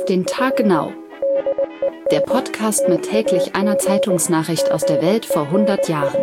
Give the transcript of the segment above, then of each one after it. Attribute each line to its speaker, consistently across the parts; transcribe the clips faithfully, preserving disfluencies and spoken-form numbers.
Speaker 1: Auf den Tag genau. Der Podcast mit täglich einer Zeitungsnachricht aus der Welt vor hundert Jahren.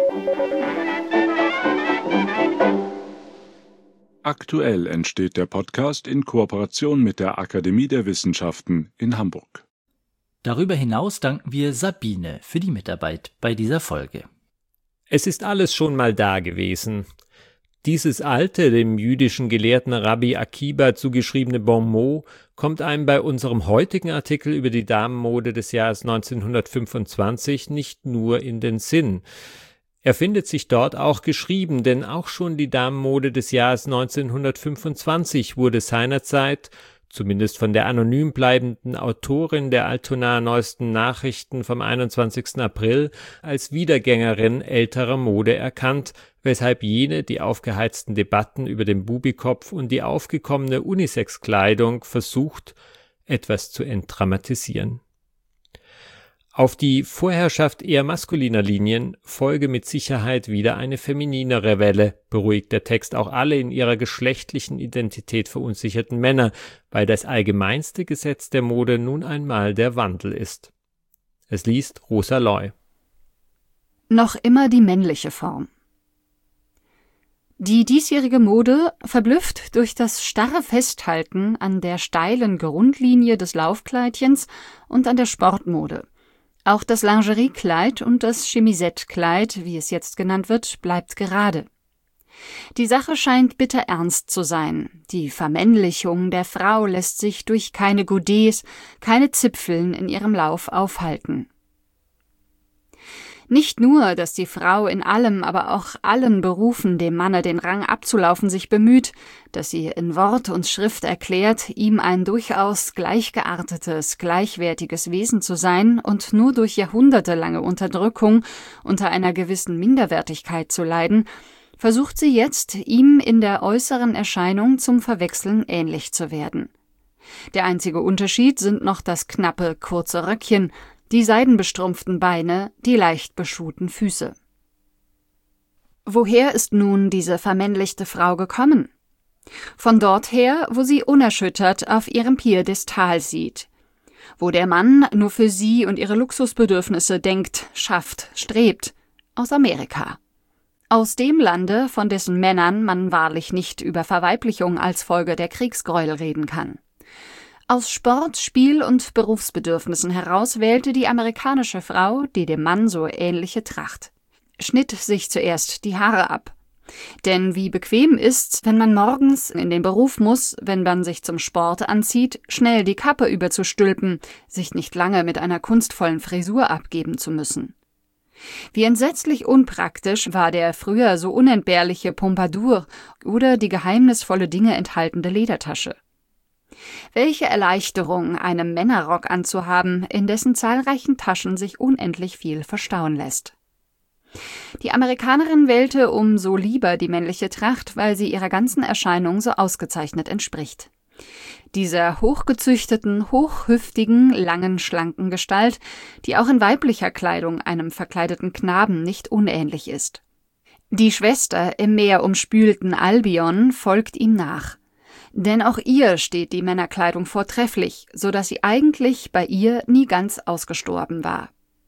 Speaker 2: Aktuell entsteht der Podcast in Kooperation mit der Akademie der Wissenschaften in Hamburg.
Speaker 3: Darüber hinaus danken wir Sabine für die Mitarbeit bei dieser Folge.
Speaker 4: Es ist alles schon mal da gewesen. Dieses alte, dem jüdischen Gelehrten Rabbi Akiba zugeschriebene Bon mot kommt einem bei unserem heutigen Artikel über die Damenmode des Jahres neunzehnhundertfünfundzwanzig nicht nur in den Sinn. Er findet sich dort auch geschrieben, denn auch schon die Damenmode des Jahres neunzehnhundertfünfundzwanzig wurde seinerzeit, zumindest von der anonym bleibenden Autorin der Altonaer Neuesten Nachrichten vom einundzwanzigsten April, als Wiedergängerin älterer Mode erkannt, weshalb jene die aufgeheizten Debatten über den Bubikopf und die aufgekommene Unisex-Kleidung versucht, etwas zu entdramatisieren. Auf die Vorherrschaft eher maskuliner Linien folge mit Sicherheit wieder eine femininere Welle, beruhigt der Text auch alle in ihrer geschlechtlichen Identität verunsicherten Männer, weil das allgemeinste Gesetz der Mode nun einmal der Wandel ist. Es liest Rosa Loy.
Speaker 1: Noch immer die männliche Form. Die diesjährige Mode verblüfft durch das starre Festhalten an der steilen Grundlinie des Laufkleidchens und an der Sportmode. Auch das Lingeriekleid und das Chemisettekleid, wie es jetzt genannt wird, bleibt gerade. Die Sache scheint bitter ernst zu sein. Die Vermännlichung der Frau lässt sich durch keine Godets, keine Zipfeln in ihrem Lauf aufhalten. Nicht nur, dass die Frau in allem, aber auch allen Berufen dem Manne den Rang abzulaufen sich bemüht, dass sie in Wort und Schrift erklärt, ihm ein durchaus gleichgeartetes, gleichwertiges Wesen zu sein und nur durch jahrhundertelange Unterdrückung unter einer gewissen Minderwertigkeit zu leiden, versucht sie jetzt, ihm in der äußeren Erscheinung zum Verwechseln ähnlich zu werden. Der einzige Unterschied sind noch das knappe, kurze Röckchen, die seidenbestrumpften Beine, die leicht beschuhten Füße. Woher ist nun diese vermännlichte Frau gekommen? Von dort her, wo sie unerschüttert auf ihrem Piedestal sieht. Wo der Mann nur für sie und ihre Luxusbedürfnisse denkt, schafft, strebt. Aus Amerika. Aus dem Lande, von dessen Männern man wahrlich nicht über Verweiblichung als Folge der Kriegsgräuel reden kann. Aus Sport, Spiel und Berufsbedürfnissen heraus wählte die amerikanische Frau, die dem Mann so ähnliche Tracht. Schnitt sich zuerst die Haare ab. Denn wie bequem ist's, wenn man morgens in den Beruf muss, wenn man sich zum Sport anzieht, schnell die Kappe überzustülpen, sich nicht lange mit einer kunstvollen Frisur abgeben zu müssen. Wie entsetzlich unpraktisch war der früher so unentbehrliche Pompadour oder die geheimnisvolle Dinge enthaltende Ledertasche. Welche Erleichterung, einen Männerrock anzuhaben, in dessen zahlreichen Taschen sich unendlich viel verstauen lässt. Die Amerikanerin wählte umso lieber die männliche Tracht, weil sie ihrer ganzen Erscheinung so ausgezeichnet entspricht. Dieser hochgezüchteten, hochhüftigen, langen, schlanken Gestalt, die auch in weiblicher Kleidung einem verkleideten Knaben nicht unähnlich ist. Die Schwester im meerumspülten Albion folgt ihm nach. Denn auch ihr steht die Männerkleidung vortrefflich, so dass sie eigentlich bei ihr nie ganz ausgestorben war.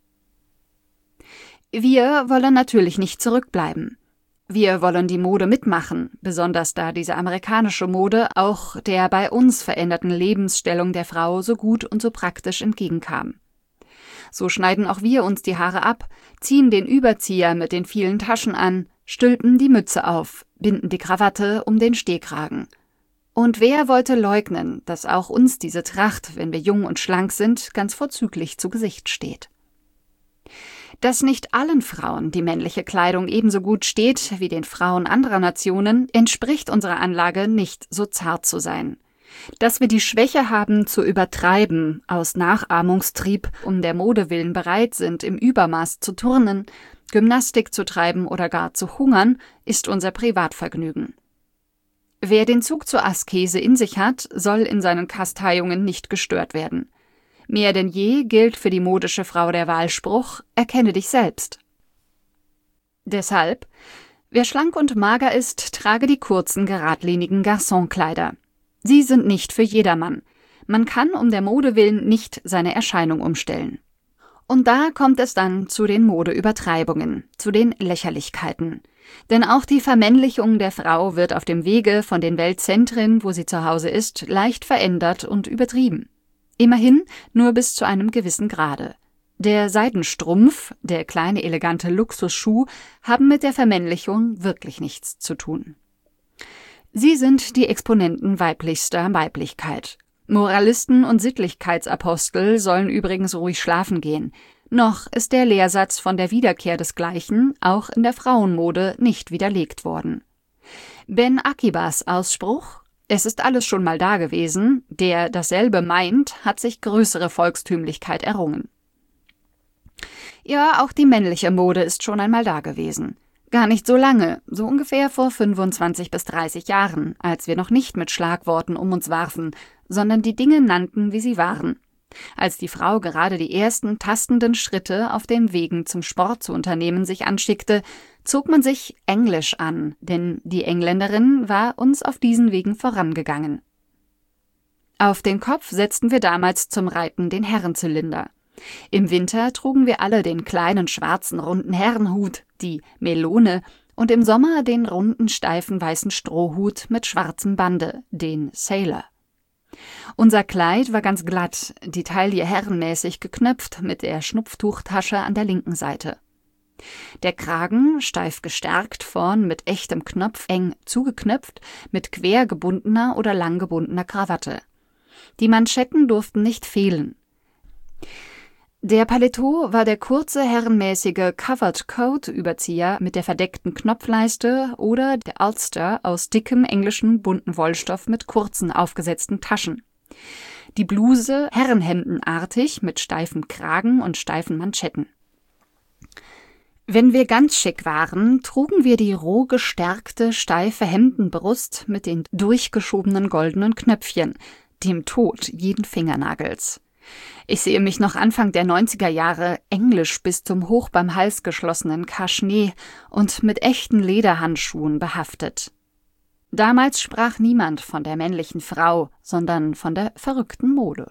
Speaker 1: Wir wollen natürlich nicht zurückbleiben. Wir wollen die Mode mitmachen, besonders da diese amerikanische Mode auch der bei uns veränderten Lebensstellung der Frau so gut und so praktisch entgegenkam. So schneiden auch wir uns die Haare ab, ziehen den Überzieher mit den vielen Taschen an, stülpen die Mütze auf, binden die Krawatte um den Stehkragen. Und wer wollte leugnen, dass auch uns diese Tracht, wenn wir jung und schlank sind, ganz vorzüglich zu Gesicht steht? Dass nicht allen Frauen die männliche Kleidung ebenso gut steht wie den Frauen anderer Nationen, entspricht unserer Anlage, nicht so zart zu sein. Dass wir die Schwäche haben, zu übertreiben, aus Nachahmungstrieb um der Mode willen bereit sind, im Übermaß zu turnen, Gymnastik zu treiben oder gar zu hungern, ist unser Privatvergnügen. Wer den Zug zur Askese in sich hat, soll in seinen Kasteiungen nicht gestört werden. Mehr denn je gilt für die modische Frau der Wahlspruch: Erkenne dich selbst. Deshalb, wer schlank und mager ist, trage die kurzen, geradlinigen Garçonkleider. Sie sind nicht für jedermann. Man kann um der Mode willen nicht seine Erscheinung umstellen. Und da kommt es dann zu den Modeübertreibungen, zu den Lächerlichkeiten. Denn auch die Vermännlichung der Frau wird auf dem Wege von den Weltzentren, wo sie zu Hause ist, leicht verändert und übertrieben. Immerhin nur bis zu einem gewissen Grade. Der Seidenstrumpf, der kleine elegante Luxusschuh, haben mit der Vermännlichung wirklich nichts zu tun. Sie sind die Exponenten weiblichster Weiblichkeit. Moralisten und Sittlichkeitsapostel sollen übrigens ruhig schlafen gehen. Noch ist der Lehrsatz von der Wiederkehr desgleichen auch in der Frauenmode nicht widerlegt worden. Ben Akibas Ausspruch, es ist alles schon mal dagewesen, der dasselbe meint, hat sich größere Volkstümlichkeit errungen. Ja, auch die männliche Mode ist schon einmal dagewesen. Gar nicht so lange, so ungefähr vor fünfundzwanzig bis dreißig Jahren, als wir noch nicht mit Schlagworten um uns warfen, sondern die Dinge nannten, wie sie waren. Als die Frau gerade die ersten tastenden Schritte auf den Wegen zum Sport zu unternehmen sich anschickte, zog man sich Englisch an, denn die Engländerin war uns auf diesen Wegen vorangegangen. Auf den Kopf setzten wir damals zum Reiten den Herrenzylinder. Im Winter trugen wir alle den kleinen schwarzen runden Herrenhut, die Melone, und im Sommer den runden steifen weißen Strohhut mit schwarzem Bande, den Sailor. Unser Kleid war ganz glatt, die Taille herrenmäßig geknöpft mit der Schnupftuchtasche an der linken Seite. Der Kragen, steif gestärkt, vorn mit echtem Knopf eng zugeknöpft, mit quer gebundener oder lang gebundener Krawatte. Die Manschetten durften nicht fehlen. Der Paletot war der kurze, herrenmäßige Covered-Coat-Überzieher mit der verdeckten Knopfleiste oder der Ulster aus dickem englischen bunten Wollstoff mit kurzen, aufgesetzten Taschen. Die Bluse herrenhemdenartig mit steifem Kragen und steifen Manschetten. Wenn wir ganz schick waren, trugen wir die roh gestärkte, steife Hemdenbrust mit den durchgeschobenen goldenen Knöpfchen, dem Tod jeden Fingernagels. Ich sehe mich noch Anfang der neunziger Jahre englisch bis zum hoch beim Hals geschlossenen Kaschnee und mit echten Lederhandschuhen behaftet. Damals sprach niemand von der männlichen Frau, sondern von der verrückten Mode.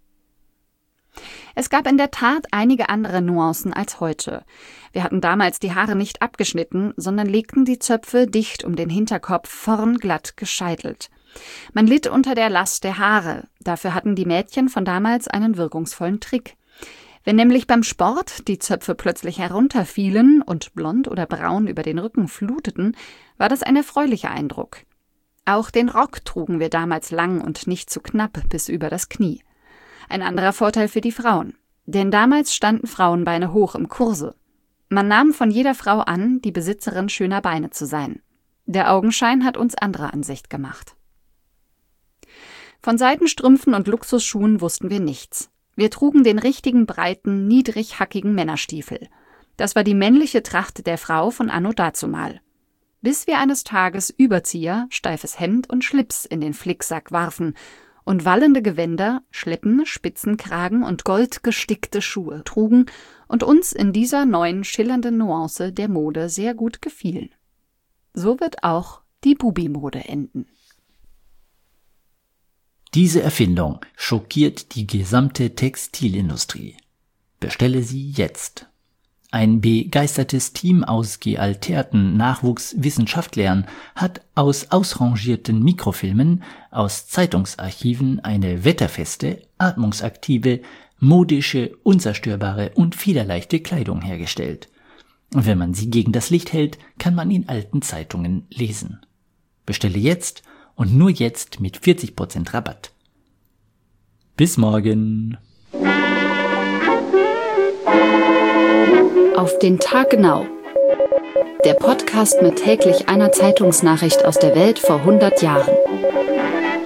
Speaker 1: Es gab in der Tat einige andere Nuancen als heute. Wir hatten damals die Haare nicht abgeschnitten, sondern legten die Zöpfe dicht um den Hinterkopf, vorn glatt gescheitelt. Man litt unter der Last der Haare, dafür hatten die Mädchen von damals einen wirkungsvollen Trick. Wenn nämlich beim Sport die Zöpfe plötzlich herunterfielen und blond oder braun über den Rücken fluteten, war das ein erfreulicher Eindruck. Auch den Rock trugen wir damals lang und nicht zu knapp bis über das Knie. Ein anderer Vorteil für die Frauen, denn damals standen Frauenbeine hoch im Kurse. Man nahm von jeder Frau an, die Besitzerin schöner Beine zu sein. Der Augenschein hat uns anderer Ansicht gemacht. Von Seidenstrümpfen und Luxusschuhen wussten wir nichts. Wir trugen den richtigen, breiten, niedrighackigen Männerstiefel. Das war die männliche Tracht der Frau von anno dazumal. Bis wir eines Tages Überzieher, steifes Hemd und Schlips in den Flicksack warfen und wallende Gewänder, Schleppen, Spitzenkragen und goldgestickte Schuhe trugen und uns in dieser neuen, schillernden Nuance der Mode sehr gut gefielen. So wird auch die Bubi-Mode enden.
Speaker 3: Diese Erfindung schockiert die gesamte Textilindustrie. Bestelle sie jetzt. Ein begeistertes Team aus gealterten Nachwuchswissenschaftlern hat aus ausrangierten Mikrofilmen, aus Zeitungsarchiven eine wetterfeste, atmungsaktive, modische, unzerstörbare und federleichte Kleidung hergestellt. Und wenn man sie gegen das Licht hält, kann man in alten Zeitungen lesen. Bestelle jetzt und nur jetzt mit vierzig Prozent Rabatt. Bis morgen.
Speaker 1: Auf den Tag genau. Der Podcast mit täglich einer Zeitungsnachricht aus der Welt vor hundert Jahren.